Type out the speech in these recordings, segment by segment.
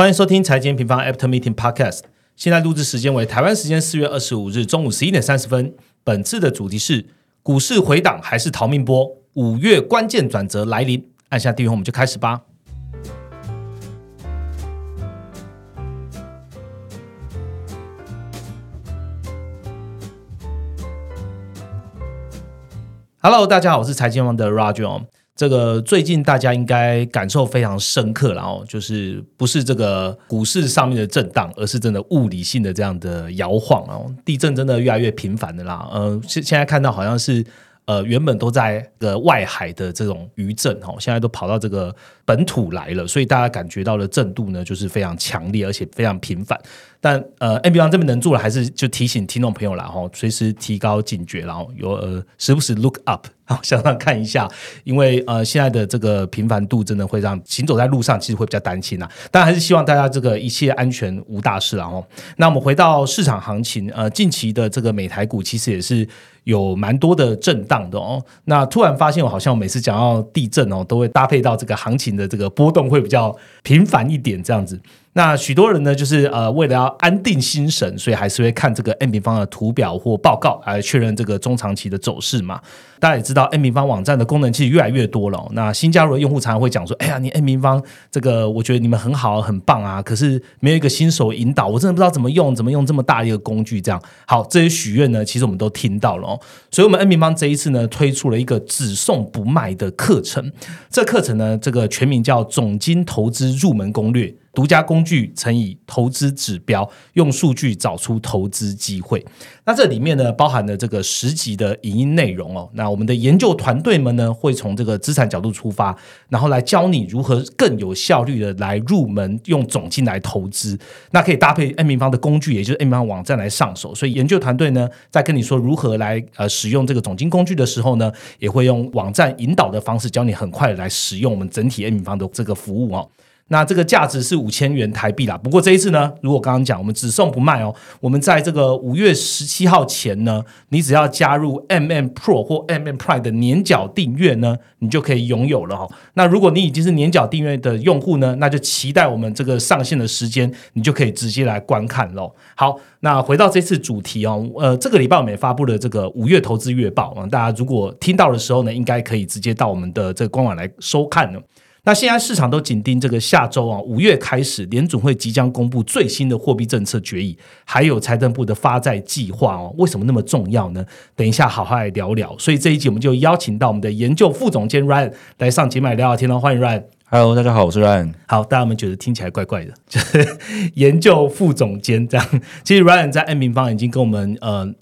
欢迎收听财经平方 After Meeting Podcast。现在录制时间为台湾时间4月25日中午11点30分。本次的主题是股市回档还是逃命波？5月关键转折来临。按下订阅后我们就开始吧。Hello， 大家好，我是财经王的 Roger。这个最近大家应该感受非常深刻啦，就是不是这个股市上面的震荡，而是真的物理性的这样的摇晃哦。地震真的越来越频繁的啦，现在看到好像是原本都在外海的这种余震现在都跑到这个本土来了，所以大家感觉到的震度呢就是非常强烈，而且非常频繁。但MB 方这边能做的还是就提醒听众朋友啦，随时提高警觉，然后有时不时 look up， 向上看一下，因为现在的这个频繁度真的会让行走在路上其实会比较担心啦。当然还是希望大家这个一切安全无大事啦。那我们回到市场行情，近期的这个美台股其实也是有蛮多的震荡的哦。那突然发现我好像每次讲到地震都会搭配到这个行情的这个波动会比较频繁一点这样子。那许多人呢，就是为了要安定心神，所以还是会看这个 M 平方的图表或报告来确认这个中长期的走势嘛。大家也知道 M 平方网站的功能其实越来越多了，那新加入的用户常常会讲说，哎呀，你 M 平方这个我觉得你们很好很棒啊，可是没有一个新手引导，我真的不知道怎么用这么大的一个工具这样。好，这些许愿呢其实我们都听到了所以我们 M 平方这一次呢推出了一个只送不卖的课程。这课程呢，这个全名叫总经投资入门攻略，独家工具乘以投资指标，用数据找出投资机会。那这里面呢包含了这个10集的影音内容那我们的研究团队们呢会从这个资产角度出发，然后来教你如何更有效率的来入门，用总经来投资。那可以搭配 M 平方的工具，也就是 M 平方网站来上手。所以研究团队呢在跟你说如何来使用这个总经工具的时候呢，也会用网站引导的方式教你很快的来使用我们整体 M 平方的这个服务那这个价值是5000元台币啦。不过这一次呢，如果刚刚讲我们只送不卖我们在这个5月17号前呢，你只要加入 MM Pro 或 MM Prime 的年缴订阅呢，你就可以拥有了那如果你已经是年缴订阅的用户呢，那就期待我们这个上线的时间，你就可以直接来观看咯。好，那回到这次主题这个礼拜我们也发布了这个5月投资月报大家如果听到的时候呢，应该可以直接到我们的这个官网来收看了。那现在市场都紧盯这个下周5月开始联准会即将公布最新的货币政策决议，还有财政部的发债计划为什么那么重要呢？等一下好好来聊聊。所以这一集我们就邀请到我们的研究副总监 Ryan 来上节目来聊聊天欢迎 Ryan。Hello， 大家好，我是 Ryan。 好，大家有没有觉得听起来怪怪的？就是研究副总监这样。其实 Ryan 在 M 平方已经跟我们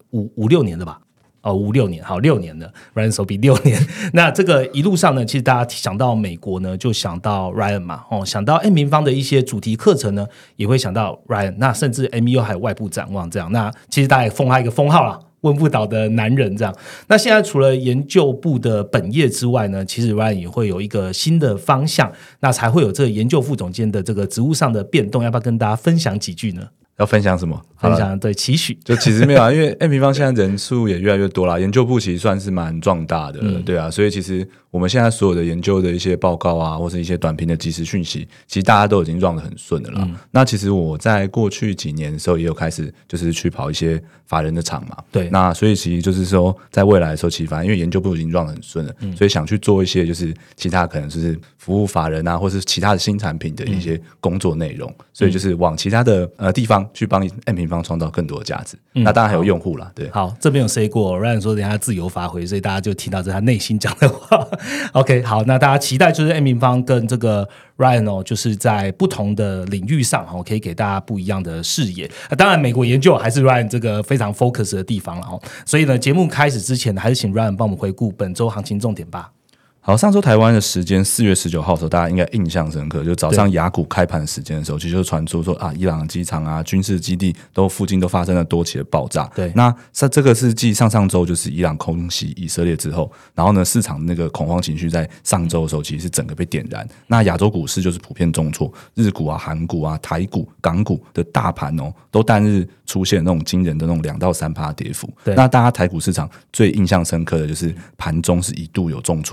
5-6年了吧？5-6年，好，6年了 ，Ryan 手比6年。那这个一路上呢，其实大家想到美国呢，就想到 Ryan 嘛，想到 M 平方的一些主题课程呢，也会想到 Ryan。那甚至 MEU 还有外部展望这样。那其实大家也封他一个封号啦，问不倒的男人这样。那现在除了研究部的本业之外呢，其实 Ryan 也会有一个新的方向，那才会有这个研究副总监的这个职务上的变动，要不要跟大家分享几句呢？ 要分享什么？ 分享对期许， 就其实没有因为 M 平方现在人数也越来越多啦，研究部其实算是蛮壮大的对啊，所以其实我们现在所有的研究的一些报告啊，或是一些短评的即时讯息，其实大家都已经 run 得很顺的啦。那其实我在过去几年的时候也有开始就是去跑一些法人的场嘛，对，那所以其实就是说在未来的时候，其实反正因为研究部已经 run 得很顺了，所以想去做一些就是其他可能就是服务法人啊，或是其他的新产品的一些工作内容，所以就是往其他的地方去帮 M 平方创造更多的价值。那当然还有用户啦，对。 好，这边有 say 过 Ryan 说等一下自由发挥，所以大家就听到这他内心讲的话。OK， 好，那大家期待就是 M 平方跟这个 Ryan 就是在不同的领域上可以给大家不一样的视野。当然美国研究还是 Ryan 这个非常 focus 的地方了所以呢，节目开始之前还是请 Ryan 帮我们回顾本周行情重点吧。 好，上周台湾的时间4月19号的时候，大家应该印象深刻，就早上雅股开盘的时间的时候，其实就传出说伊朗的机场啊、军事基地附近都发生了多起的爆炸。对，那这个是继上周就是伊朗空袭以色列之后，然后呢，市场那个恐慌情绪在上周的时候其实是整个被点燃。那亚洲股市就是普遍重挫，日股啊、韩股啊、台股、港股的大盘都单日出现那种惊人的那种2到3%跌幅。那大家台股市场最印象深刻的就是盘中是一度有重挫到接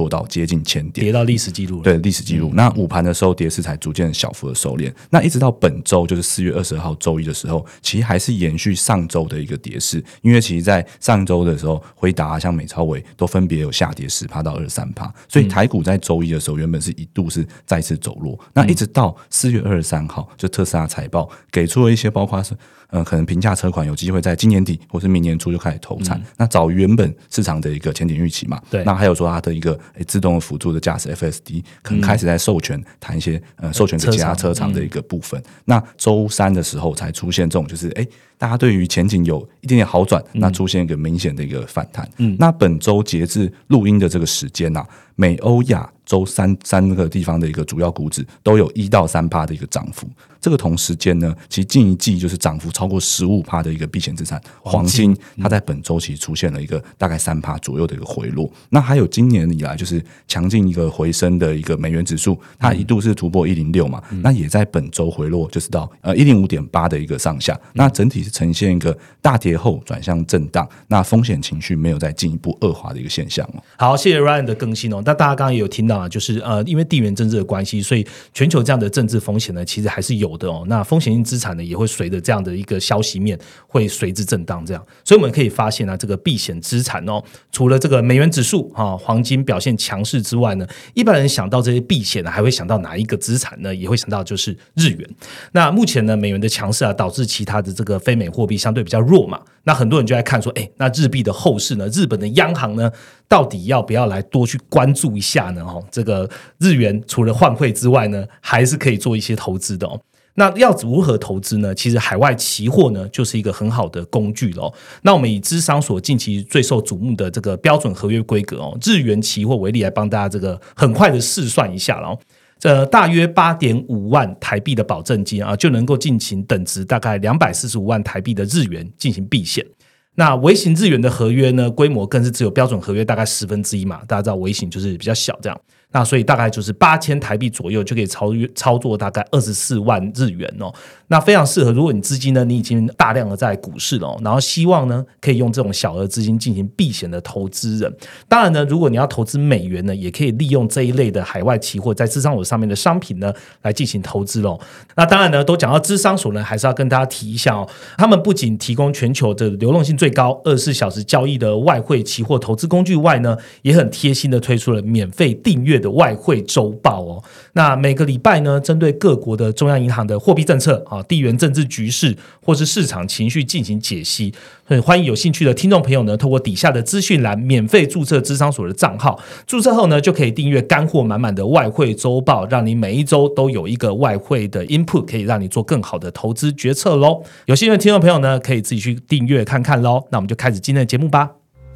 接近1000点， 跌到历史记录了。 对，历史记录。那午盘的时候跌势才逐渐小幅的收敛，那一直到本周就是4月22号周一的时候，其实还是延续上周的一个跌势，因为其实在上周的时候，辉达像美超微都分别有下跌10%到23%，所以台股在周一的时候原本是一度是再次走弱，那一直到4月23号，就特斯拉财报给出了一些包括是可能平价车款有机会在今年底或是明年初就开始投产，那早于原本市场的一个前景预期嘛。 对， 那还有说它的一个自动辅助的驾驶 FSD 可能开始在授权谈一些授权给其他车厂的一个部分。那周三的时候才出现这种就是大家对于前景有一点点好转，那出现一个明显的一个反弹。那本周截至录音的这个时间啊，美欧亚洲三个地方的一个主要股指都有1到3%的一个涨幅。这个同时间呢，其实近一季就是涨幅超过15%的一个避险资产黄金，它在本周其实出现了一个大概3%左右的一个回落。那还有今年以来就是强劲一个回升的一个美元指数，它一度是突破106嘛，那也在本周回落，就是到105.8的一个上下。那整体是呈现一个大跌后转向震荡，那风险情绪没有再进一步恶化的一个现象。 好，谢谢 Ryan 的更新哦。那大家刚刚也有听到啊，就是因为地缘政治的关系，所以全球这样的政治风险呢，其实还是有的哦。那风险性资产呢，也会随着这样的一个消息面会随之震荡这样。所以我们可以发现啊，这个避险资产哦，除了这个美元指数黄金表现强势之外呢，一般人想到这些避险呢，还会想到哪一个资产呢？也会想到就是日元。那目前呢，美元的强势啊，导致其他的这个非美货币相对比较弱嘛。那很多人就在看说，那日币的后市呢？日本的央行呢，到底要不要来多去关注一下呢？这个日元除了换汇之外呢，还是可以做一些投资的哦。那要如何投资呢？其实海外期货呢，就是一个很好的工具了哦。那我们以芝商所近期最受瞩目的这个标准合约规格哦，日元期货为例，来帮大家这个很快的试算一下了。这大约 8.5 万台币的保证金啊，就能够进行等值大概245万台币的日元进行避险。那微型日元的合约呢，规模更是只有标准合约大概1/10嘛，大家知道微型就是比较小这样。那所以大概就是8000台币左右就可以操作大概24万日元哦。那非常适合，如果你资金呢，你已经大量的在股市了然后希望呢可以用这种小额资金进行避险的投资人。当然呢，如果你要投资美元呢，也可以利用这一类的海外期货在芝商所上面的商品呢来进行投资咯。那当然呢，都讲到芝商所呢，还是要跟大家提一下哦，他们不仅提供全球的流动性最高24小时交易的外汇期货投资工具外呢，也很贴心的推出了免费订阅的外汇周报哦。那每个礼拜呢，针对各国的中央银行的货币政策地缘政治局势或是市场情绪进行解析。欢迎有兴趣的听众朋友呢，透过底下的资讯栏免费注册芝商所的账号，注册后呢，就可以订阅干货满满的外汇周报，让你每一周都有一个外汇的 input， 可以让你做更好的投资决策咯。有兴趣的听众朋友呢，可以自己去订阅看看咯。那我们就开始今天的节目吧。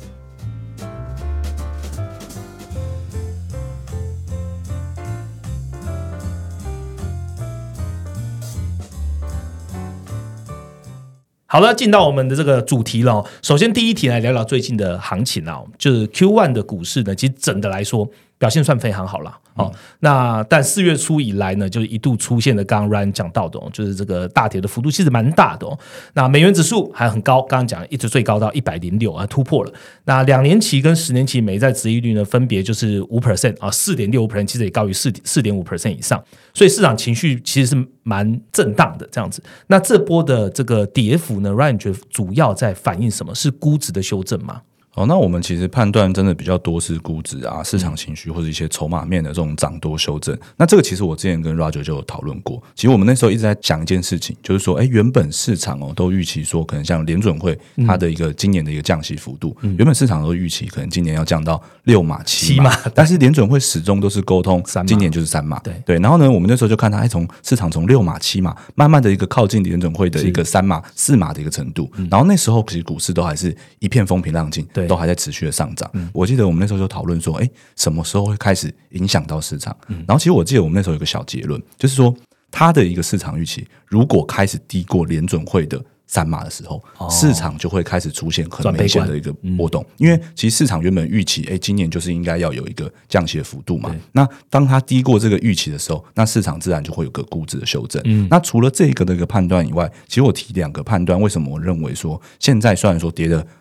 好了，进到我们的这个主题了。首先第一题来聊聊最近的行情啊，就是 Q1 的股市呢，其实整的来说表现算非常好了。那但4月初以来呢，就一度出现了刚刚 Ryan 讲到的就是这个大跌的幅度其实蛮大的那美元指数还很高，刚刚讲一直最高到106突破了。那2年期跟10年期美债殖利率呢，分别就是 5% 4.65%， 其实也高于 4.5% 以上，所以市场情绪其实是蛮震荡的这样子。那这波的这个跌幅呢 ，Ryan 觉得主要在反映什么？是估值的修正吗？ 那我们其实判断真的比较多是估值啊、市场情绪或者一些筹码面的这种涨多修正。那这个其实我之前跟 Roger 就有讨论过。其实我们那时候一直在讲一件事情，就是说，原本市场都预期说，可能像联准会它的一个今年的一个降息幅度，原本市场都预期可能今年要降到6码、7码，但是联准会始终都是沟通今年就是3码。对。然后呢，我们那时候就看它从市场从6码、7码，慢慢的一个靠近联准会的一个3码、4码的一个程度。然后那时候其实股市都还是一片风平浪静。都还在持续的上涨。我记得我们那时候就讨论说，什么时候会开始影响到市场？然后其实我记得我们那时候有个小结论，就是说它的一个市场预期如果开始低过联准会的3码的时候，市场就会开始出现很明显的一个波动。因为其实市场原本预期今年就是应该要有一个降息的幅度嘛，那当它低过这个预期的时候，那市场自然就会有个估值的修正。那除了这个的一个判断以外，其实我提2个判断，为什么我认为说现在虽然说跌的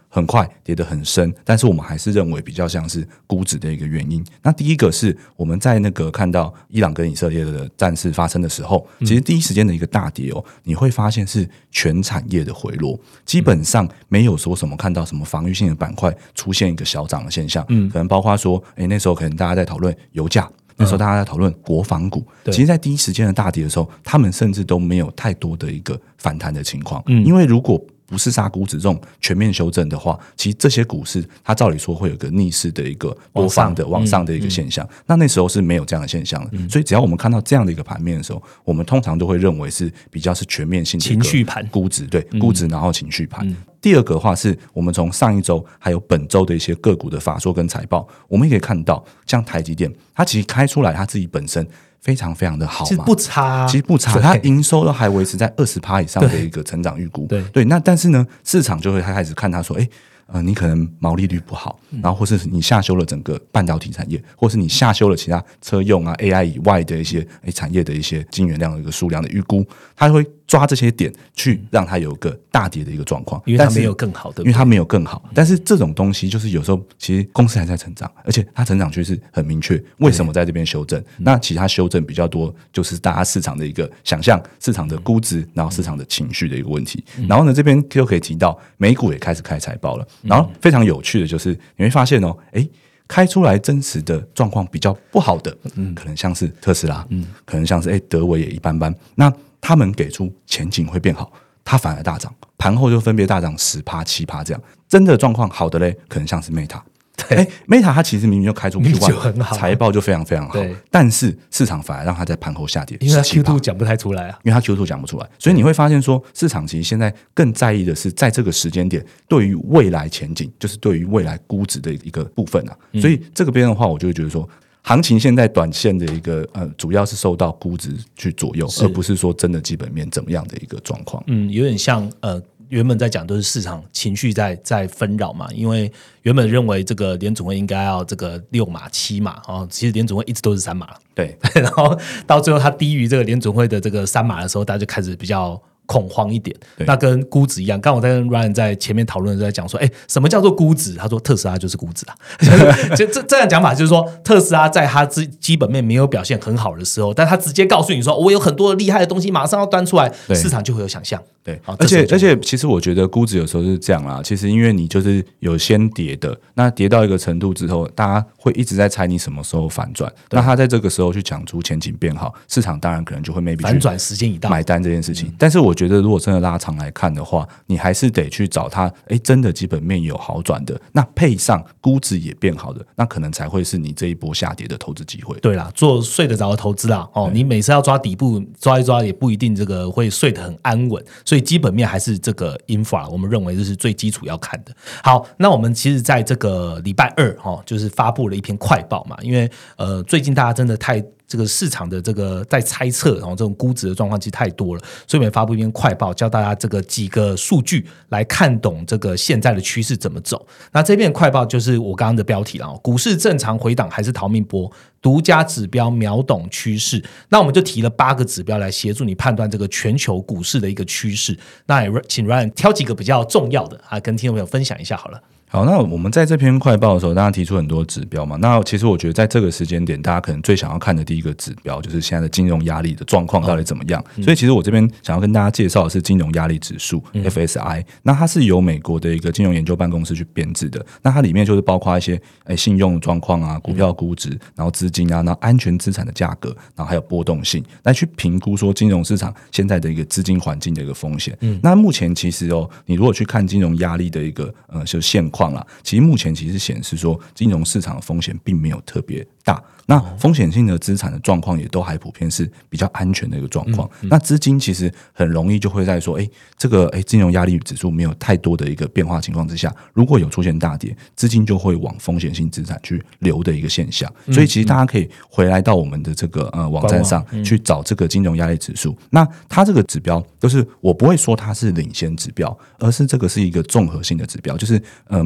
很快，跌得很深，但是我们还是认为比较像是估值的一个原因。那第一个是我们在那个看到伊朗跟以色列的战事发生的时候，其实第一时间的一个大跌你会发现是全产业的回落，基本上没有说什么看到什么防御性的板块出现一个小涨的现象，可能包括说，那时候可能大家在讨论油价。那时候大家在讨论国防股，其实在第一时间的大跌的时候，他们甚至都没有太多的一个反弹的情况，因为如果不是杀估值这种全面修正的话，其实这些股市它照理说会有个逆势的一个波放的往上的一个现象，那时候是没有这样的现象的，所以只要我们看到这样的一个盘面的时候，我们通常都会认为是比较是全面性的一个情绪盘估值，对，估值然后情绪盘。第二个的话是我们从上一周还有本周的一些个股的法说跟财报，我们也可以看到，像台积电，它其实开出来它自己本身非常非常的好嘛， 其实不差， 它营收都还维持在20%以上的一个成长预估，对，那但是呢，市场就会开始看它说，你可能毛利率不好，然后或是你下修了整个半导体产业，或是你下修了其他车用啊 AI 以外的一些产业的一些晶圆量的一个数量的预估，它会抓这些点去让它有个大跌的一个状况， 因为它没有更好的， 因为它没有更好。但是这种东西就是有时候其实公司还在成长，而且它成长趋势很明确，为什么在这边修正？那其他修正比较多，就是大家市场的一个想象、市场的估值，然后市场的情绪的一个问题。然后呢，这边就可以提到美股也开始开财报了，然后非常有趣的就是你会发现开出来真实的状况比较不好的，可能像是特斯拉，可能像是德微也一般般。那他们给出前景会变好，它反而大涨，盘后就分别大涨10%、7%这样。真的状况好的嘞，可能像是 Meta。Meta 它其实明明就开出 Q1 财报就非常非常好，但是市场反而让它在盘后下跌， 因为它 Q2 讲不太出来啊， 因为它 Q2 讲不出来，所以你会发现说，市场其实现在更在意的是在这个时间点对于未来前景，就是对于未来估值的一个部分啊。所以这个边的话，我就会觉得说，行情现在短线的一个主要是受到估值去左右，而不是说真的基本面怎么样的一个状况。 有点像原本在讲都是市场情绪在纷扰嘛，因为原本认为这个联准会应该要这个6码7码其实联准会一直都是3码， 对， 然后到最后它低于这个联准会的这个3码的时候，大家就开始比较恐慌一点。那跟估值一样，刚我在跟 Ryan 在前面讨论的时候在讲说，什么叫做估值？他说特斯拉就是估值啊。这样讲法就是说，特斯拉在它基本面没有表现很好的时候，但他直接告诉你说，我有很多厉害的东西马上要端出来，市场就会有想象。 对，而且其实我觉得估值有时候是这样啦，其实因为你就是有先跌的，那跌到一个程度之后，大家会一直在猜你什么时候反转，那他在这个时候去讲出前景变好，市场当然可能就会 maybe 反转时间一到买单这件事情。但是我觉得如果真的拉长来看的话，你还是得去找它真的基本面有好转的，那配上估值也变好的，那可能才会是你这一波下跌的投资机会。 对啦，做睡得着的投资啦你每次要抓底部抓一抓也不一定这个会睡得很安稳，所以基本面还是这个 infra 我们认为这是最基础要看的。好，那我们其实在这个礼拜2就是发布了一篇快报嘛，因为最近大家真的太这个市场的这个在猜测这种估值的状况其实太多了，所以我们发布一篇快报，教大家这个几个数据来看懂这个现在的趋势怎么走。那这篇快报就是我刚刚的标题了，股市正常回档还是逃命波，独家指标秒懂趋势。那我们就提了8个指标来协助你判断这个全球股市的一个趋势。那也请 Ryan 挑几个比较重要的跟听众朋友分享一下好了。 好，那我们在这篇快报的时候，大家提出很多指标嘛。那其实我觉得在这个时间点，大家可能最想要看的第一个指标，就是现在的金融压力的状况到底怎么样。所以其实我这边想要跟大家介绍的是金融压力指数 FSI。那它是由美国的一个金融研究办公室去编制的。那它里面就是包括一些信用状况啊、股票估值，然后资金啊，然后安全资产的价格，然后还有波动性，来去评估说金融市场现在的一个资金环境的一个风险。那目前其实你如果去看金融压力的一个就现况啦，其实目前其实显示说金融市场的风险并没有特别大，那风险性的资产的状况也都还普遍是比较安全的一个状况。那资金其实很容易就会在说这个金融压力指数没有太多的一个变化情况之下，如果有出现大跌，资金就会往风险性资产去流的一个现象。所以其实大家可以回来到我们的这个网站上去找这个金融压力指数。那它这个指标就是我不会说它是领先指标，而是这个是一个综合性的指标，就是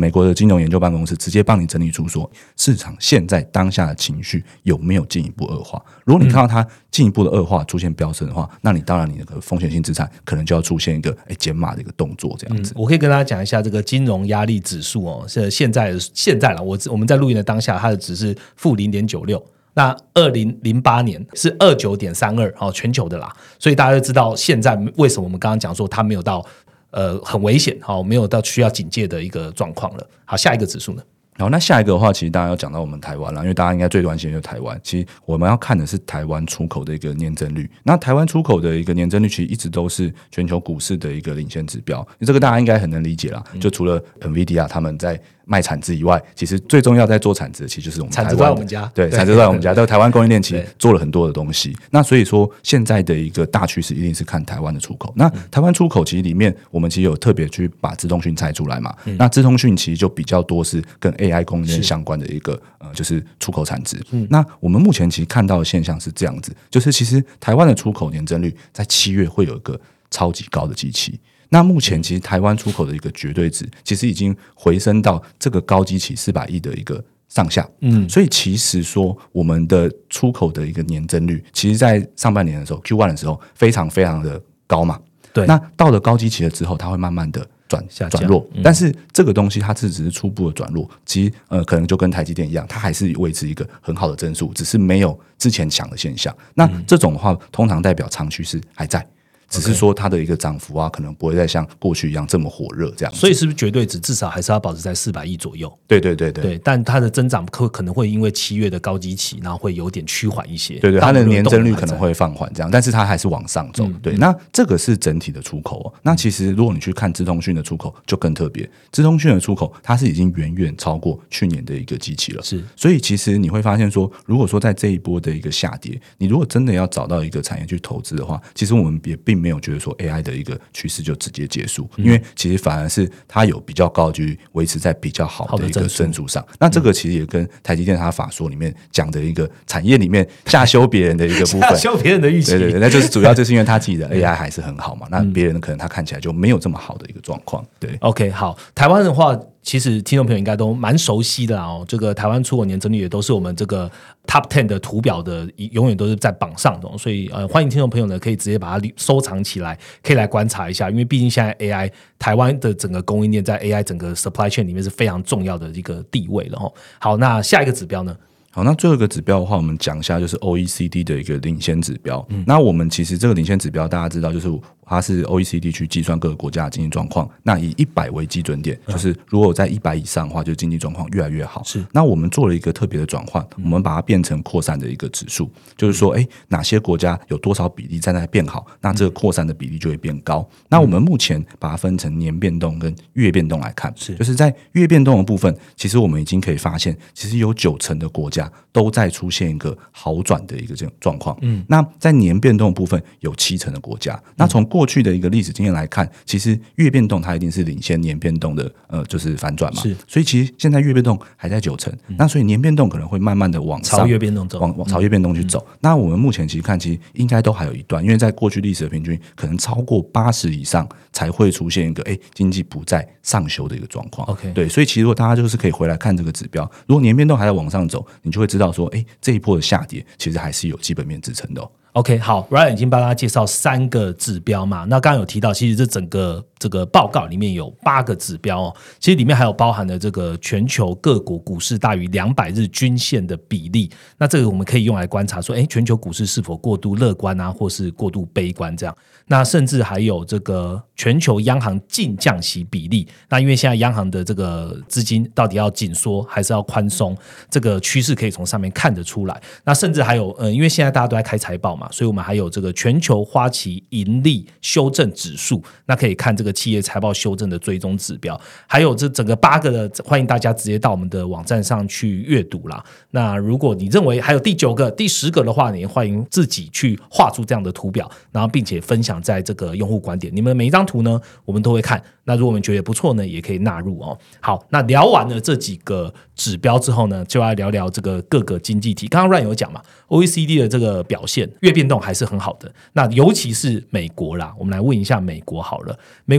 美国的金融研究办公室直接帮你整理出说市场现在当下的情绪有没有进一步恶化。如果你看到它进一步的恶化出现飙升的话，那你当然你的风险性资产可能就要出现一个减码的一个动作这样子。 我可以跟大家讲一下这个金融压力指数哦，是现在啦，我们在录音的当下，它的值是负0.96。那2008年是29.32，全球的啦，所以大家就知道现在为什么我们刚刚讲说它没有到很危险，没有到需要警戒的一个状况了。好，下一个指数呢？ 好，那下一个的话，其实大家要讲到我们台湾啦，因为大家应该最关心的就是台湾。其实我们要看的是台湾出口的一个年增率。那台湾出口的一个年增率，其实一直都是全球股市的一个领先指标。这个大家应该很能理解啦。就除了 NVIDIA 他们在卖产值以外，其实最重要在做产值的，其实就是我们台湾的。 产值在我们家， 对，产值在我们家。但台湾供应链其实做了很多的东西。那所以说，现在的一个大趋势一定是看台湾的出口。那台湾出口其实里面，我们其实有特别去把资通讯拆出来嘛。那资通讯其实就比较多是跟 AI 供应链相关的一个就是出口产值。那我们目前其实看到的现象是这样子，就是其实台湾的出口年增率在7月会有一个超级高的基期。那目前其实台湾出口的一个绝对值，其实已经回升到这个高基期400亿的一个上下。所以其实说我们的出口的一个年增率，其实在上半年的时候 Q1 的时候非常非常的高嘛。对，那到了高基期了之后，它会慢慢的转弱，但是这个东西它只是初步的转弱，其实可能就跟台积电一样，它还是维持一个很好的增速，只是没有之前强的现象。那这种的话，通常代表长趋势还在。只是说它的一个涨幅啊，可能不会再像过去一样这么火热这样子。 所以是不是绝对值至少还是要保持在400亿左右？ 对， 但它的增长可能会因为7月的高基期，然后会有点趋缓一些。 对，它的年增率可能会放缓这样，但是它还是往上走。对，那这个是整体的出口哦。那其实如果你去看资通讯的出口就更特别，资通讯的出口它是已经远远超过去年的一个基期了。是，所以其实你会发现说，如果说在这一波的一个下跌，你如果真的要找到一个产业去投资的话，其实我们也并没有觉得说 AI 的一个趋势就直接结束，因为其实反而是它有比较高的几率维持在比较好的一个增速上。那这个其实也跟台积电它法说里面讲的一个产业里面下修别人的一个部分， 下修别人的预期， 对，那就是主要就是因为他自己的 AI 还是很好嘛，那别人可能他看起来就没有这么好的一个状况。对 ，OK， 好，台湾的话。其实听众朋友应该都蛮熟悉的哦，这个台湾出口年增率也都是我们这个 Top 10的图表的，永远都是在榜上的，所以欢迎听众朋友呢可以直接把它收藏起来，可以来观察一下，因为毕竟现在 AI 台湾的整个供应链在 AI 整个 supply chain 里面是非常重要的一个地位了。好，那下一个指标呢？ 好，那最后一个指标的话，我们讲一下就是 OECD 的一个领先指标。那我们其实这个领先指标大家知道，就是它是 OECD 去计算各个国家的经济状况。那以100为基准点，就是如果在100以上的话，就经济状况越来越好。是，那我们做了一个特别的转换，我们把它变成扩散的一个指数，就是说，哪些国家有多少比例在那变好，那这个扩散的比例就会变高。那我们目前把它分成年变动跟月变动来看，就是在月变动的部分，其实我们已经可以发现，其实有90%的国家都在出现一个好转的一个这种状况。那在年变动的部分有70%的国家。那从过去的一个历史经验来看，其实月变动它一定是领先年变动的，就是反转嘛。是，所以其实现在月变动还在90%，那所以年变动可能会慢慢的往上， 朝月变动走， 往朝月变动去走。那我们目前其实看，其实应该都还有一段，因为在过去历史的平均可能超过80以上才会出现一个经济不再上修的一个状况。OK， 对，所以其实如果大家就是可以回来看这个指标，如果年变动还在往上走，你就会知道说，这一波的下跌其实还是有基本面支撑的。 OK， 好 ，Ryan 已经帮大家介绍3个指标嘛。那刚刚有提到，其实这个报告里面有8个指标哦，其实里面还有包含了这个全球各国股市大于200日均线的比例。那这个我们可以用来观察说，全球股市是否过度乐观啊，或是过度悲观这样。那甚至还有这个全球央行净降息比例。那因为现在央行的这个资金到底要紧缩还是要宽松，这个趋势可以从上面看得出来。那甚至还有因为现在大家都在开财报嘛，所以我们还有这个全球花旗盈利修正指数，那可以看这个企业财报修正的追踪指标。还有这整个8个的，欢迎大家直接到我们的网站上去阅读啦。那如果你认为还有第9个、第10个的话，你也欢迎自己去画出这样的图表，然后并且分享在这个用户观点。你们每一张图呢，我们都会看。那如果我们觉得不错呢，也可以纳入哦。好，那聊完了这几个指标之后呢，就要聊聊这个各个经济体。刚刚 Ryan 有讲嘛 ，OECD 的这个表现月变动还是很好的。那尤其是美国啦，我们来问一下美国好了。美国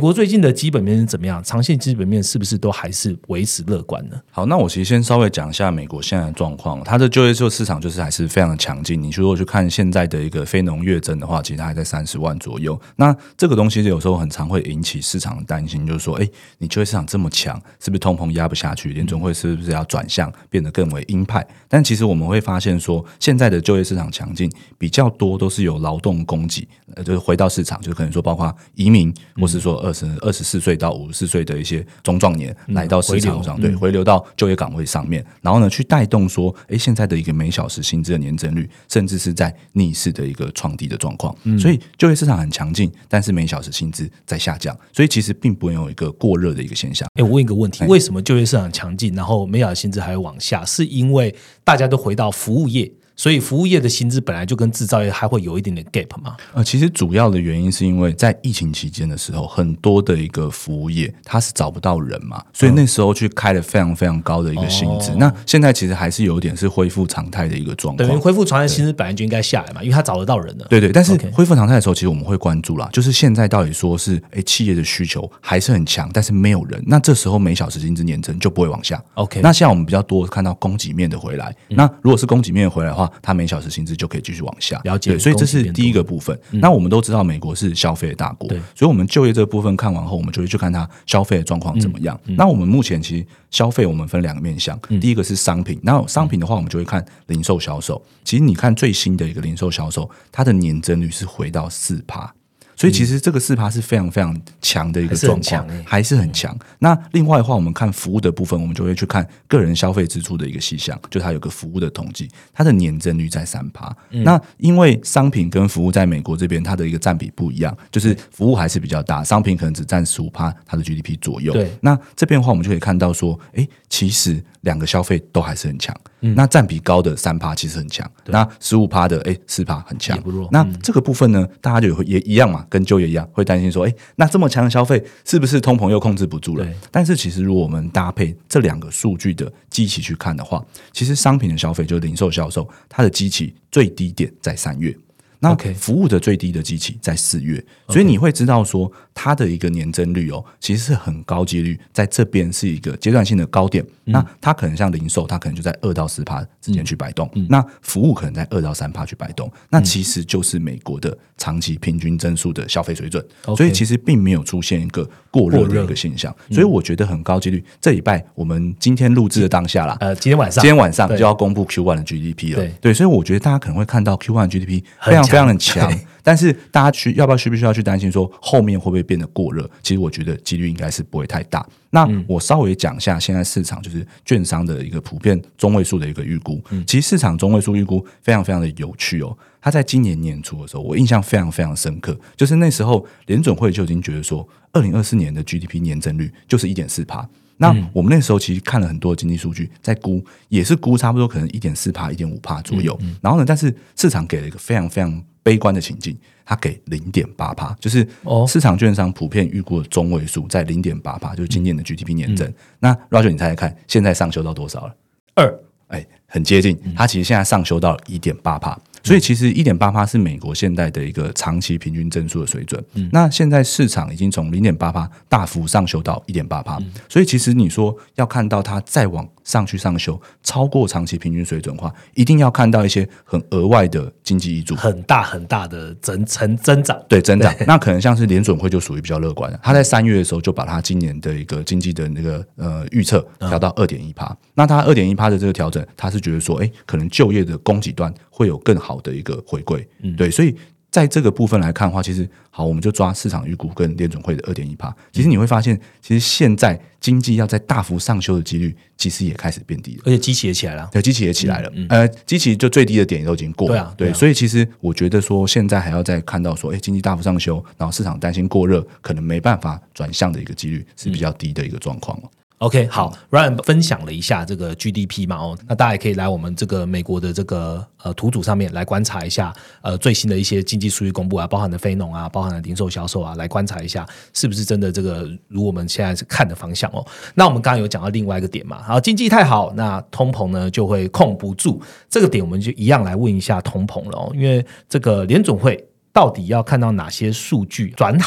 国最近的基本面是怎么样？长线基本面是不是都还是维持乐观呢？ 好，那我其实先稍微讲一下美国现在的状况，它的就业市场就是还是非常的强劲。你如果去看现在的一个非农月增的话，其实它还在30万左右。那这个东西有时候很常会引起市场的担心，就是说，你就业市场这么强，是不是通膨压不下去？联准会是不是要转向变得更为鹰派？但其实我们会发现说，现在的就业市场强劲比较多都是由劳动供给，就是回到市场，就可能说包括移民，或是说24岁到54岁的一些中壮年来到市场上，对，回流到就业岗位上面，然后呢去带动说，现在的一个每小时薪资的年增率，甚至是在逆势的一个创低的状况。所以就业市场很强劲，但是每小时薪资在下降，所以其实并不会有一个过热的一个现象。 我问一个问题，为什么就业市场强劲，然后每小时薪资还会往下？是因为大家都回到服务业，所以服务业的薪资本来就跟制造业还会有一点点 gap 嘛？ 其实主要的原因是因为在疫情期间的时候，很多的一个服务业它是找不到人嘛，所以那时候去开了非常非常高的一个薪资。那现在其实还是有点是恢复常态的一个状况。 对，恢复常态薪资本来就应该下来嘛，因为它找得到人了。 对，但是恢复常态的时候，其实我们会关注啦，就是现在到底说是企业的需求还是很强，但是没有人，那这时候每小时薪资年增就不会往下。 OK， 那现在我们比较多看到供给面的回来，那如果是供给面回来的话，它每小时薪资就可以继续往下。 了解， 对，所以这是第一个部分。那我们都知道美国是消费的大国，所以我们就业这个部分看完后，我们就会去看它消费的状况怎么样。那我们目前其实消费我们分2个面向，第一个是商品，那商品的话我们就会看零售销售。其实你看最新的一个零售销售，它的年增率是回到4%。所以其实这个4%是非常非常强的一个状况，还是很强。那另外的话，我们看服务的部分，我们就会去看个人消费支出的一个细项，就它有个服务的统计，它的年增率在3%。那因为商品跟服务在美国这边它的一个占比不一样，就是服务还是比较大，商品可能只占15%它的 GDP 左右。 对， 那这边的话，我们就可以看到说，其实2个消费都还是很强。那占比高的3%其实很强，那15%的4%很强， 也不弱。 那这个部分呢，大家就也一样嘛，跟就业一样，会担心说，那这么强的消费是不是通膨又控制不住了？但是其实如果我们搭配这2个数据的基期去看的话，其实商品的消费就是零售销售，它的基期最低点在3月。那服务的最低的基期在4月，所以你会知道说它的一个年增率其实是很高几率在这边是一个阶段性的高点。那它可能像零售，它可能就在2到4%之间去摆动，那服务可能在2到3%去摆动，那其实就是美国的长期平均增速的消费水准。所以其实并没有出现一个过热的一个现象，所以我觉得很高几率这礼拜我们今天录制的当下啦， 今天晚上就要公布 Q1 的 GDP 了。对，所以我觉得大家可能会看到 Q1 的 GDP 非常很强，但是大家需不需要去担心说后面会不会变得过热？其实我觉得几率应该是不会太大。那我稍微讲一下现在市场就是券商的一个普遍中位数的一个预估。其实市场中位数预估非常非常的有趣它在今年年初的时候，我印象非常非常深刻，就是那时候联准会就已经觉得说2024年的 GDP 年增率就是 1.4%。那我们那时候其实看了很多经济数据，在估也是估差不多可能 1.4%、1.5% 左右。然后呢，但是市场给了一个非常非常悲观的情境，它给 0.8%， 就是市场券商普遍预估的中位数在 0.8%， 就是今年的 GDP 年增。那 Roger 你猜猜看，现在上修到多少了？2，很接近。它其实现在上修到 1.8%。所以其实 1.8% 是美国现在的一个长期平均增速的水准。那现在市场已经从 0.8% 大幅上修到 1.8%。所以其实你说要看到它再往上去上修超过长期平均水准的话，一定要看到一些很额外的经济挹注，很大很大的增长。 对，增长。那可能像是联准会就属于比较乐观的，他在3月的时候就把他今年的一个经济的那个预测调到 2.1%。那他 2.1% 的这个调整，他是觉得说可能就业的供给端会有更好的一个回归。对，所以在这个部分来看的话，其实好，我们就抓市场预估跟联准会的 2.1%。其实你会发现，其实现在经济要在大幅上修的几率，其实也开始变低了， 而且基期也起来了。 对，基期也起来了。基期就最低的点也都已经过了。对，所以其实我觉得说，现在还要再看到说，经济大幅上修，然后市场担心过热，可能没办法转向的一个几率是比较低的一个状况。 OK， 好 ，Ryan 分享了一下这个 GDP 嘛，那大家也可以来我们这个美国的这个图组上面来观察一下最新的一些经济数据公布包含了非农包含了零售销售来观察一下是不是真的这个如我们现在是看的方向那我们刚刚有讲到另外一个点嘛，好，经济太好，那通膨呢就会控不住，这个点我们就一样来问一下通膨了因为这个联准会到底要看到哪些数据转好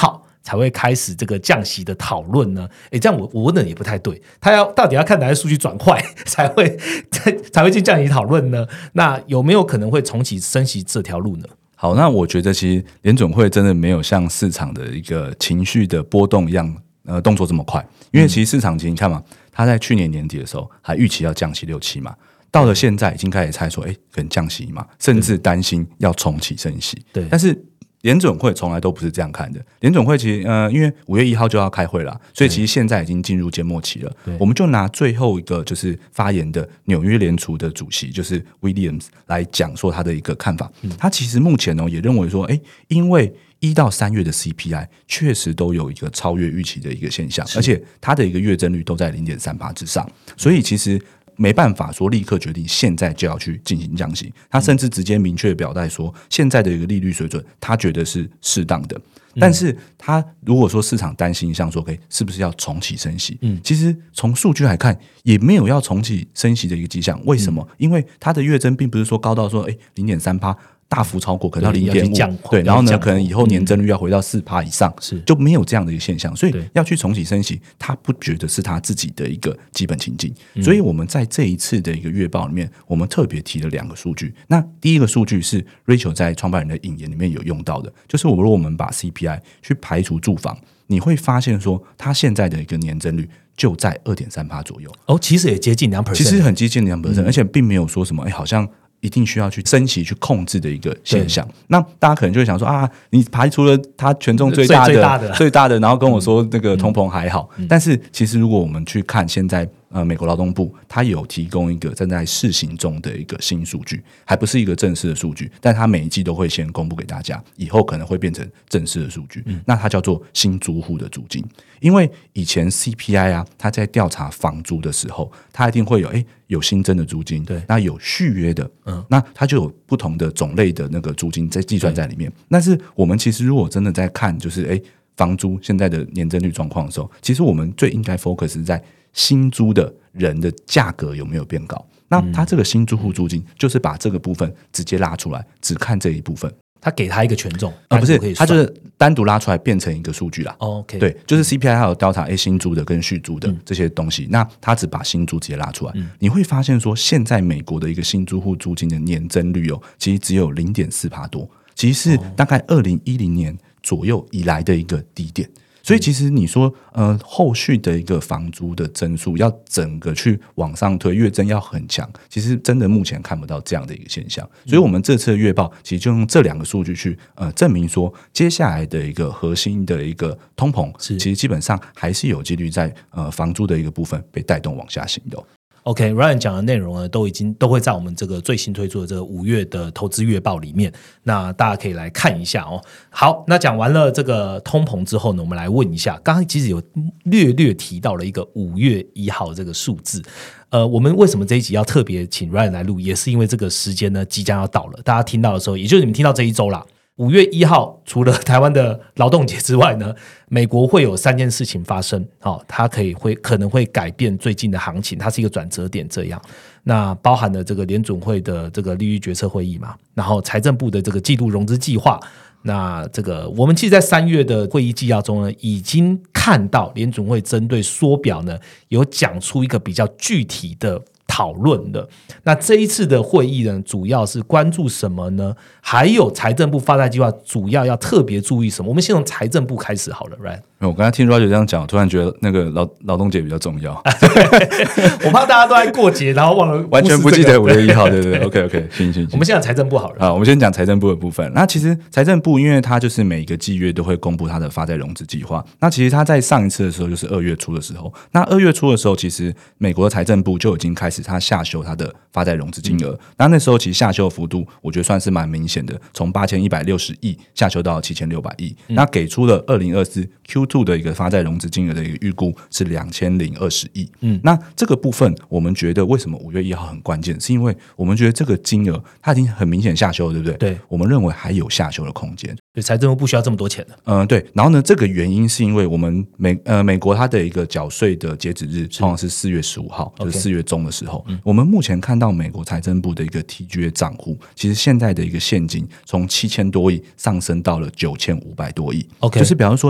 才会开始这个降息的讨论呢？这样我问的也不太对，他到底要看哪些数据转坏才会进降息讨论呢？那有没有可能会重启升息这条路呢？ 好，那我觉得其实联准会真的没有像市场的一个情绪的波动一样，动作这么快。因为其实市场其实你看嘛，他在去年年底的时候还预期要降息6-7码，到了现在已经开始猜说，可能降息嘛，甚至担心要重启升息。 对， 但是联准会从来都不是这样看的。联准会其实因为5月1号就要开会了，所以其实现在已经进入缄默期了。我们就拿最后一个就是发言的纽约联储的主席就是 Williams 来讲说他的一个看法。他其实目前也认为说，因为1到3月的 CPI 确实都有一个超越预期的一个现象，而且它的一个月增率都在 0.3% 之上，所以其实没办法说立刻决定现在就要去进行降息，他甚至直接明确表态说现在的一个利率水准他觉得是适当的。但是他如果说市场担心像说是不是要重启升息，其实从数据来看也没有要重启升息的一个迹象。为什么？因为它的月增并不是说高到说0.3%大幅超过，可能到 0.5%， 对，然后呢，可能以后年增率要回到 4% 以上，就没有这样的一个现象，所以要去重启升息，他不觉得是他自己的一个基本情境。所以我们在这一次的一个月报里面，我们特别提了2个数据。那第一个数据是 Rachel 在创办人的引言里面有用到的，就是如果我们把 CPI 去排除住房，你会发现说，它现在的一个年增率就在 2.3% 左右。 其实也接近 2%， 其实很接近 2%，而且并没有说什么好像一定需要去升息去控制的一个现象。那大家可能就会想说你排除了它权重最大的，然后跟我说那个通膨还好，但是其实如果我们去看现在美国劳动部它有提供一个正在试行中的一个新数据，还不是一个正式的数据，但它每一季都会先公布给大家，以后可能会变成正式的数据。那它叫做新租户的租金。因为以前 CPI 它在调查房租的时候，它一定会有新增的租金，对，那有续约的，那它就有不同的种类的那个租金在计算在里面。但是我们其实如果真的在看就是房租现在的年增率状况的时候，其实我们最应该 focus 在新租的人的价格有没有变高。那它这个新租户租金就是把这个部分直接拉出来，只看这一部分， 他给他一个权重不是，他就是单独拉出来变成一个数据啦。 OK， 对，就是 CPI 还有调查新租的跟续租的这些东西，那他只把新租直接拉出来，你会发现说，现在美国的一个新租户租金的年增率其实只有 0.4% 多，其实是大概2010年左右以来的一个低点。所以其实你说后续的一个房租的增速要整个去往上推，月增要很强，其实真的目前看不到这样的一个现象。所以我们这次的月报其实就用这2个数据去证明说，接下来的一个核心的一个通膨其实基本上还是有几率在房租的一个部分被带动往下行的。 OK，Ryan 讲的内容呢，都会在我们这个最新推出的这个5月的投资月报里面，那大家可以来看一下哦。好，那讲完了这个通膨之后呢，我们来问一下，刚刚其实有略提到了一个5月1号这个数字。我们为什么这一集要特别请 Ryan 来录，也是因为这个时间呢即将要到了，大家听到的时候，也就是你们听到这一周啦。5月1号，除了台湾的劳动节之外呢，美国会有3件事情发生，它可能会改变最近的行情，它是一个转折点这样。那包含了这个联准会的这个利率决策会议嘛，然后财政部的这个季度融资计划。那这个我们其实在3月的会议纪要中呢，已经看到联准会针对缩表呢，有讲出一个比较具体的讨论的。那这一次的会议呢，主要是关注什么呢？还有财政部发债计划主要要特别注意什么？我们先从财政部开始好了 ，Right？ 我刚才听 Roger 这样讲，我突然觉得那个劳动节比较重要。 我怕大家都在过节，然后忘了、 完全不记得5月1号，对对 ，OK， 行。 我们现在财政部好了我们先讲财政部的部分。那其实财政部因为它就是每一个季月都会公布它的发债融资计划。那其实它在上一次的时候就是2月初的时候，那2月初的时候，其实美国的财政部就已经开始它下修它的发债融资金额。那时候其实下修的幅度，我觉得算是蛮明显的，从8160亿下修到7600亿。那给出了2024 Q2 的一个发债融资金额的一个预估是2020亿。那这个部分我们觉得为什么5月1号很关键，是因为我们觉得这个金额它已经很明显下修了，对不对？ 对， 我们认为还有下修的空间。 对，财政部不需要这么多钱的。 对。然后呢，这个原因是因为我们美国它的一个缴税的截止日通常是4月15号，就是4月中的时候。我们目前看到美国财政部的一个 TGA 账户，其实现在的一个现金从7000多亿上升到了9500多亿。 OK， 就是比方说它在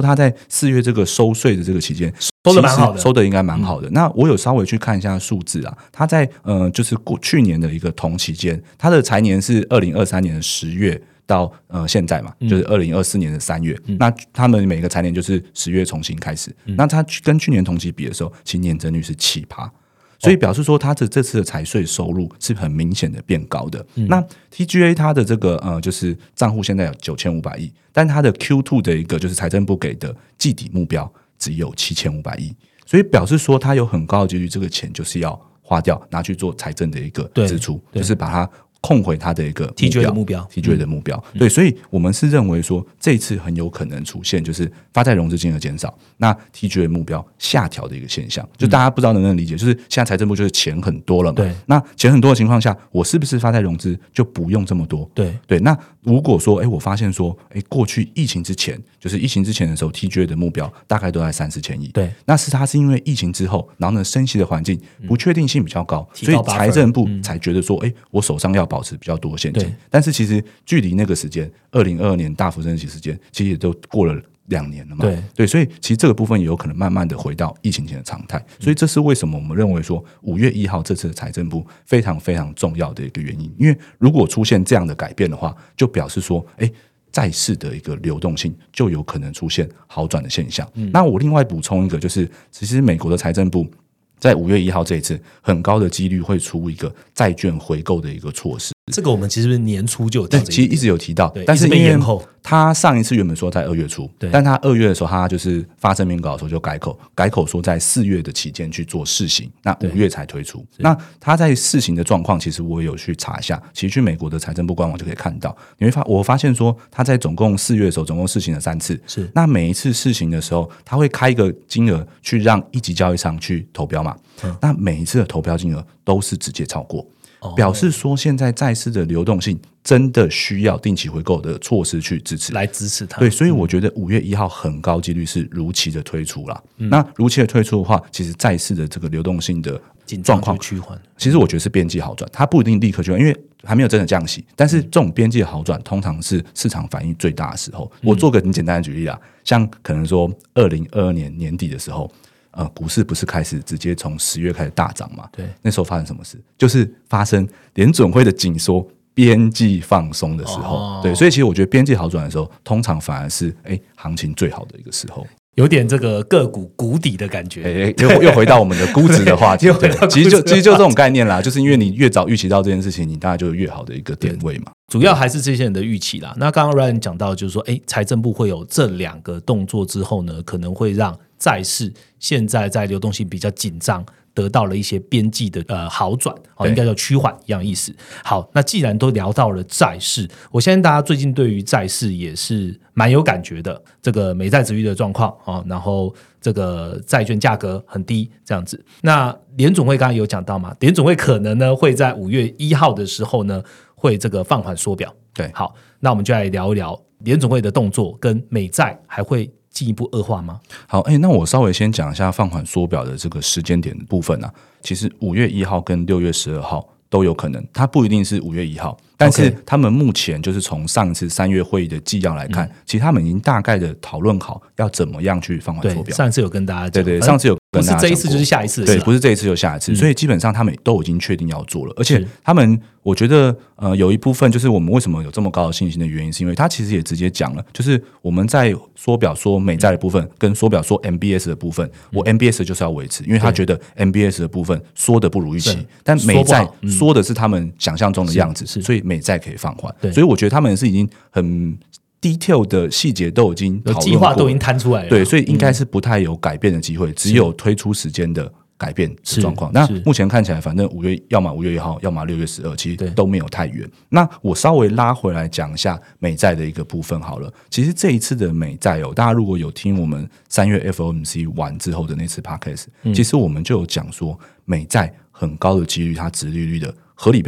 4月这个收税的这个期间收的蛮好的， 收的应该蛮好的。那我有稍微去看一下数字啊，它在就是去年的一个同期间，它的财年是2023年的10月到现在嘛，就是2024年的3月，那他们每个财年就是10月重新开始，那它跟去年同期比的时候，其年增率是7%。所以表示说，它的这次的财税收入是很明显的变高的。那 TGA 它的这个就是账户现在有9500亿，但它的 Q2 的一个就是财政部给的季底目标只有7500亿，所以表示说它有很高的几率这个钱就是要花掉，拿去做财政的一个支出，就是把它控回它的一个 TGA 的目标 ，TGA 的目标，对，所以我们是认为说这一次很有可能出现就是发债融资金额减少，那 TGA 目标下调的一个现象，就大家不知道能不能理解，就是现在财政部就是钱很多了嘛， 对， 那钱很多的情况下，我是不是发债融资就不用这么多？对，那如果说，我发现说，过去疫情之前，就是疫情之前的时候 ，TGA 的目标大概都在30千亿， 对， 那它是因为疫情之后，然后呢，升息的环境不确定性比较高，所以财政部才觉得说，我手上要保持比较多现金，但是其实距离那个时间，2022年大幅升息时间，其实也都过了2年了嘛，对，所以其实这个部分也有可能慢慢的回到疫情前的常态，所以这是为什么我们认为说5月1号这次的财政部非常非常重要的一个原因，因为如果出现这样的改变的话，就表示说，债市的一个流动性就有可能出现好转的现象。那我另外补充一个，就是其实美国的财政部在5月1号这一次很高的几率会出一个债券回购的一个措施。 这个我们其实年初就有提到， 其实一直有提到，但是因为他上一次原本说在2月初，但他2月的时候他就是发声明稿的时候就改口说在4月的期间去做试行，那5月才推出。那他在试行的状况，其实我也有去查一下，其实去美国的财政部官网就可以看到，我发现说他在总共4月的时候总共试行了3次，是那每一次试行的时候，他会开一个金额去让一级交易商去投标嘛，那每一次的投标金额都是直接超过。表示说，现在债市的流动性真的需要定期回购的措施去支持， 来支持它。 对，所以我觉得5月1号很高几率是如期的推出啦。那如期的推出的话，其实债市的这个流动性的状况趋缓， 其实我觉得是边际好转，它不一定立刻趋缓，因为还没有真的降息。但是这种边际好转，通常是市场反应最大的时候。我做个很简单的举例啦，像可能说2022年年底的时候。股市不是开始直接从10月开始大涨嘛？对，那时候发生什么事？就是发生联准会的紧缩、边际放松的时候。对，所以其实我觉得边际好转的时候，通常反而是行情最好的一个时候。 有点这个个股谷底的感觉， 又回到我们的估值的话题。其实就这种概念啦，就是因为你越早预期到这件事情，你大概就有越好的一个点位嘛。 主要还是这些人的预期啦。那刚刚 Ryan 讲到，就是说，财政部会有这2个动作之后呢，可能会让债市现在在流动性比较紧张，得到了一些边际的好转，应该叫趋缓一样意思。好，那既然都聊到了债市，我相信大家最近对于债市也是蛮有感觉的，这个美债殖利率的状况，然后这个债券价格很低这样子。那联准会刚刚有讲到嘛，联准会可能呢会在5月1号的时候呢会这个放缓缩表。 对， 好，那我们就来聊一聊联准会的动作跟美债还会进一步恶化吗？ 好，那我稍微先讲一下放缓缩表的这个时间点的部分啊。其实5月1号跟6月12号都有可能，它不一定是5月1号，但是他们目前就是从上一次3月会议的纪要来看，其实他们已经大概的讨论好要怎么样去放缓缩表。 上次有跟大家讲， 对，上次有跟大家讲过， 不是这一次就是下一次的事， 对，不是这一次就下一次，所以基本上他们都已经确定要做了，而且他们我觉得有一部分就是我们为什么有这么高的信心的原因，是因为他其实也直接讲了，就是我们在缩表说美债的部分跟缩表说 MBS 的部分，我 MBS 就是要维持，因为他觉得 MBS 的部分缩的不如预期，但美债缩的是他们想象中的样子，所以美债可以放缓。所以我觉得他们是已经很 detail 的细节都已经讨论过， 计划都已经摊出来了， 对，所以应该是不太有改变的机会，只有推出时间的改变的状况。那目前看起来，反正要么5月1号，要么6月12，其实都没有太远。那我稍微拉回来讲一下美债的一个部分好了。其实这一次的美债大家如果有听我们3月 FOMC 完之后的那次 podcast，其实我们就有讲说，美债很高的几率，它殖利率的合理标准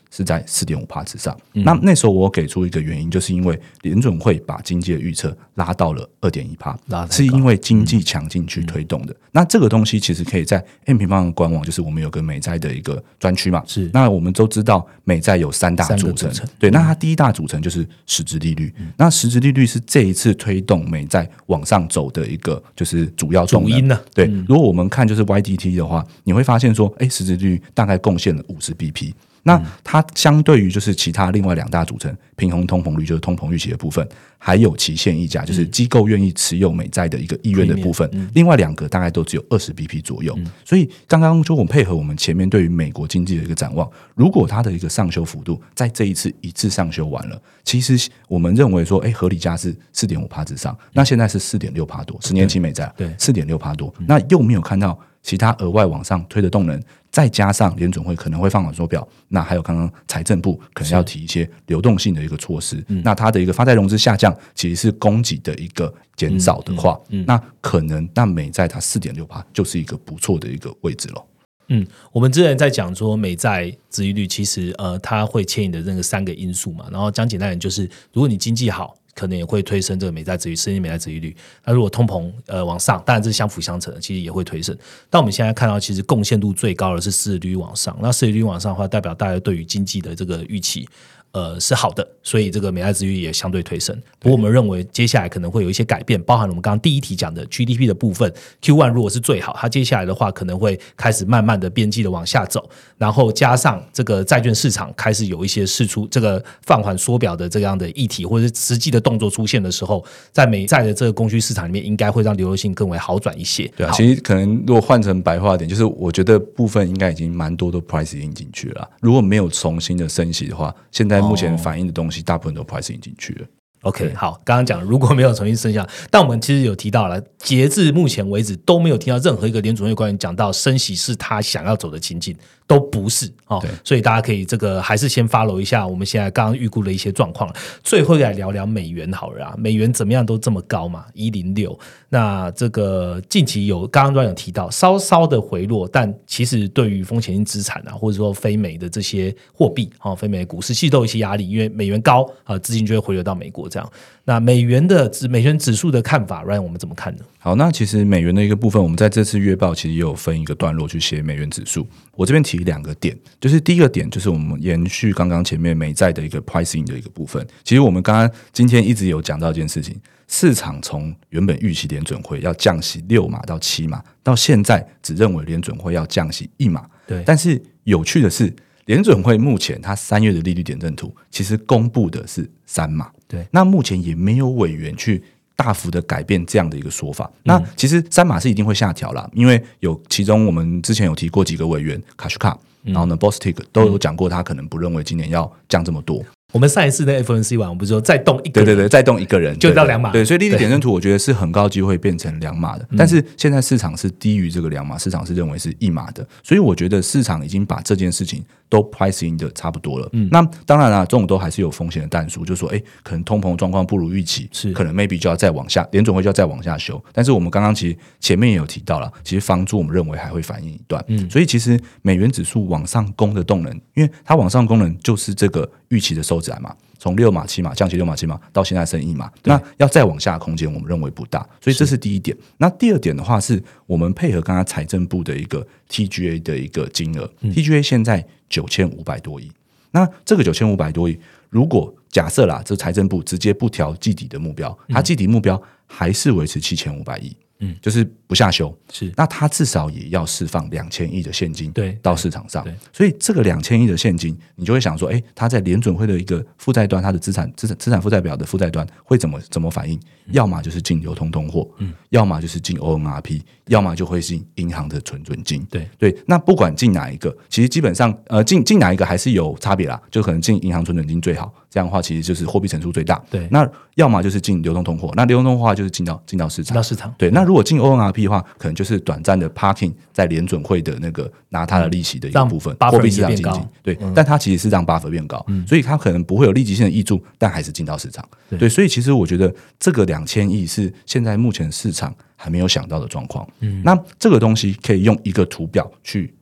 是在 4.5% 之上。那时候我给出一个原因，就是因为联准会把经济的预测拉到了 2.1%， 是因为经济强劲去推动的。那这个东西其实可以在 M 平方的官网，就是我们有个美债的一个专区嘛， 是。 那我们都知道美债有3大组成，对，那它第一大组成就是实质利率，那实质利率是这一次推动美债往上走的一个就是主要动能， 主因呢？ 对，如果我们看就是 YTT 的话，你会发现说，实质利率大概贡献了50 BP。那它相对于就是其他另外2大组成，平衡通膨率就是通膨预期的部分，还有期限溢价，就是机构愿意持有美债的一个意愿的部分，另外2个大概都只有20 BP 左右。所以刚刚就我们配合我们前面对于美国经济的一个展望，如果它的一个上修幅度在这一次一致上修完了，其实我们认为说，合理价是 4.5% 之上，那现在是 4.6% 多，10年期美债，对 4.6% 多，那又没有看到其他额外往上推的动能，再加上联准会可能会放缓缩表，那还有刚刚财政部可能要提一些流动性的一个措施，那它的一个发债融资下降其实是供给的一个减少的话，那可能那美债它 4.6% 就是一个不错的一个位置咯。 我们之前在讲说美债殖利率其实它会牵引的那个3个因素嘛，然后讲简单点就是如果你经济好，可能也会推升这个美债殖利率，10年美债殖利率。那如果通膨往上，当然这是相辅相成的，其实也会推升。但我们现在看到，其实贡献度最高的是殖利率往上。那殖利率往上的话，代表大家对于经济的这个预期是好的，所以这个美债殖利率也相对推升。不过我们认为接下来可能会有一些改变，包含了我们刚刚第一题讲的 GDP 的部分 Q1 如果是最好，它接下来的话可能会开始慢慢的边际的往下走，然后加上这个债券市场开始有一些释出这个放缓缩表的这样的议题，或者是实际的动作出现的时候，在美债的这个供需市场里面应该会让流动性更为好转一些。 对啊，其实可能如果换成白话点，就是我觉得部分应该已经蛮多都 price in 进去了，如果没有重新的升息的话，现在目前反映的东西大部分都 price in 进去了。 OK， 好，刚刚讲如果没有重新升下，但我们其实有提到了，截至目前为止都没有听到任何一个联准会官员讲到升息是他想要走的情境，都不是所以大家可以这个还是先 follow 一下我们现在刚刚预估的一些状况。最后来聊聊美元好了啊，美元怎么样都这么高嘛，106，那这个近期刚刚有提到稍稍的回落，但其实对于风险性资产啊，或者说非美的这些货币非美的股市其实都有一些压力，因为美元高资金就会回流到美国这样。那美元指数的看法 Ryan 我们怎么看呢？ 好，那其实美元的一个部分，我们在这次月报其实也有分一个段落去写美元指数。我这边提2个点，就是第一个点就是我们延续刚刚前面美债的一个 pricing 的一个部分。其实我们刚刚今天一直有讲到一件事情，市场从原本预期联准会要降息6码到7码，到现在只认为联准会要降息1码。对，但是有趣的是，联准会目前它3月的利率点阵图其实公布的是3码。对，那目前也没有委员去大幅的改变这样的一个说法。那其实3码是一定会下调啦，因为其中我们之前有提过几个委员，卡舒卡，然后呢 Bostic 都有讲过，他可能不认为今年要降这么多。 我们上一次的 FOMC 完，我们不是说再动一个人， 对，再动一个人就到2码。 对，所以利率点阵图我觉得是很高机会变成2码的，但是现在市场是低于这个2码，市场是认为是1码的，所以我觉得市场已经把这件事情都 price in 的差不多了。那当然啦，这种都还是有风险的但书，就是说可能通膨状况不如预期，是可能 maybe 就要再往下，联准会就要再往下修。但是我们刚刚其实前面也有提到了，其实房租我们认为还会反应一段，所以其实美元指数往上攻的动能，因为它往上攻能就是这个预期的收窄嘛，从6码7码降息6码7码到现在剩1码，那要再往下的空间我们认为不大，所以这是第一点。那第二点的话是我们配合刚刚财政部的一个 TGA 的一个金额，TGA 现在9500多亿，那这个9500多亿如果假设啦，这财政部直接不调季底的目标，它季底目标还是维持7500亿，就是不下修，是那它至少也要释放2000亿的现金到市场上，所以这个2000亿的现金，你就会想说，它在联准会的一个负债端，它的资产负债表的负债端会怎么反应？要么就是进流通通货，要么就是进 ONRP， 要么就会进银行的存准金。对，那不管进哪一个，其实基本上进哪一个还是有差别啦，就可能进银行存准金最好，这样的话其实就是货币乘数最大。对，那要么就是进流通通货，那流通通货就是进到市场。对，那如果进 ONRP 的话，可能就是短暂的 parking 在联准会的那个拿它的利息的一个部分，货币市场经济。对，但它其实是让 buffer 变高，所以它可能不会有立即性的挹注，但还是进到市场。对，所以其实我觉得这个2000亿是现在目前市场还没有想到的状况。那这个东西可以用一个图表去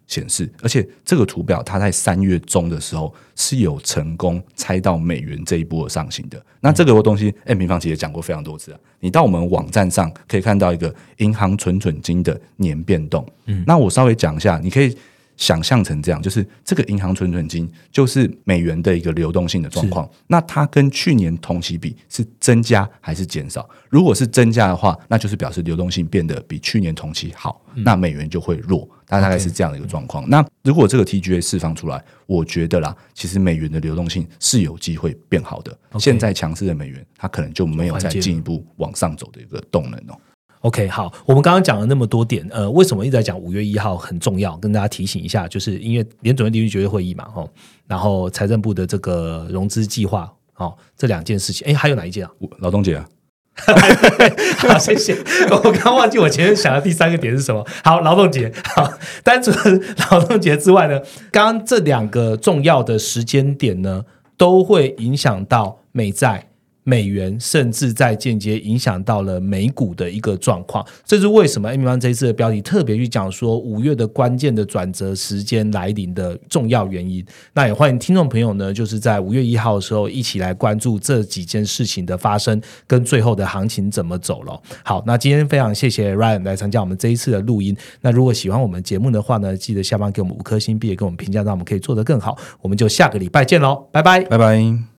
显示，而且这个图表它在3月中的时候是有成功猜到美元这一波的上行的。那这个东西 M 平方其实也讲过非常多次啊，你到我们网站上可以看到一个银行存准金的年变动。那我稍微讲一下，你可以想象成这样，就是这个银行存准金就是美元的一个流动性的状况，那它跟去年同期比是增加还是减少？如果是增加的话，那就是表示流动性变得比去年同期好，那美元就会弱，大概是这样的一个状况。那如果这个 TGA 释放出来，我觉得啦，其实美元的流动性是有机会变好的。现在强势的美元，它可能就没有再进一步往上走的一个动能哦。 OK， 好，我们刚刚讲了那么多点，为什么一直在讲5月1号很重要？跟大家提醒一下，就是因为联准会利率决议会议嘛，然后财政部的这个融资计划，这2件事情，还有哪一件啊？ 劳动节啊。 好，谢谢。我刚忘记我前面想的第3个点是什么。好，劳动节。好，但除了劳动节之外呢，刚刚这2个重要的时间点呢，都会影响到美债、美元，甚至在间接影响到了美股的一个状况。这是为什么 M1 这一次的标题特别去讲说5月的关键的转折时间来临的重要原因。那也欢迎听众朋友呢，就是在5月1号的时候一起来关注这几件事情的发生跟最后的行情怎么走了。好，那今天非常谢谢 Ryan 来参加我们这一次的录音。那如果喜欢我们节目的话呢，记得下方给我们5颗星，并且给我们评价，让我们可以做得更好。我们就下个礼拜见咯，拜拜， 拜拜。